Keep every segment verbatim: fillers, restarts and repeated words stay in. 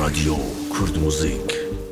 رادیو کورد موزیک.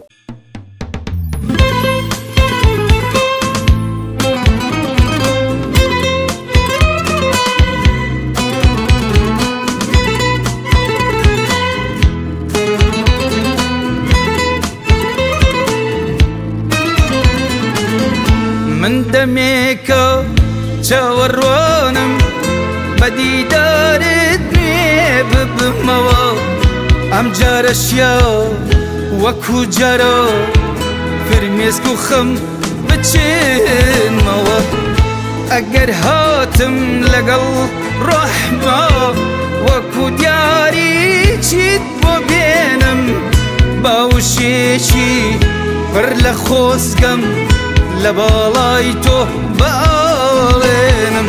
من دميكا تورونم بدي داردني ببموا ام جارشيا وكو جارا فرميسكو خم بچين موا اگر هاتم لقل رحمة وكو دياري چيت ببينم باوشيشي برل خوزقم لبالاي تو بالينم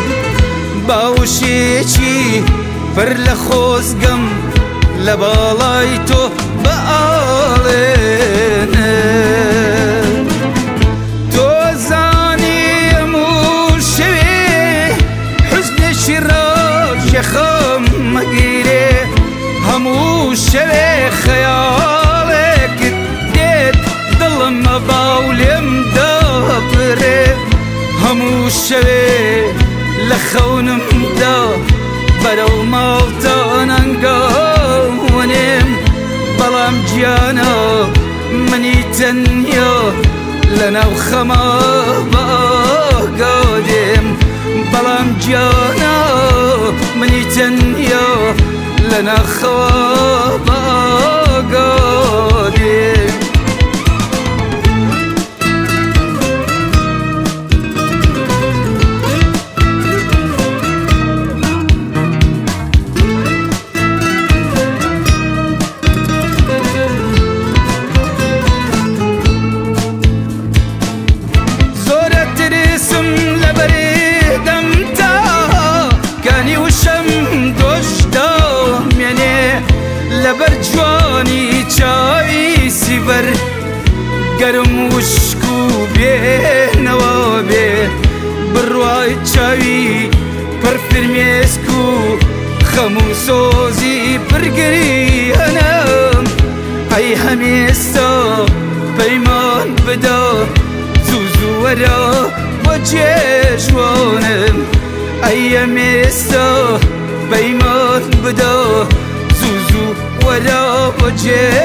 باوشيشي برل خوزقم لبالاي تو بالينم توزاني موشوي حزن شراج يخم مقيري هموشوي خيالك ديت ظلم باولم دابري هموشوي لخونم دا برو مالتان انقاونم بلام جانا مني تنيا لنا وخما باقادم بلام جانا مني تنيا لنا خوا باقادم لبرجواني چاوي سيبر گرم وشكو بيه نوابي برواي چاوي پر فرميسكو خموسوزي برگري هنم اي هميستا بيمان بدا زوزو ورا وجيجوانم اي هميستا بيمان بدا زوزو ولا وجه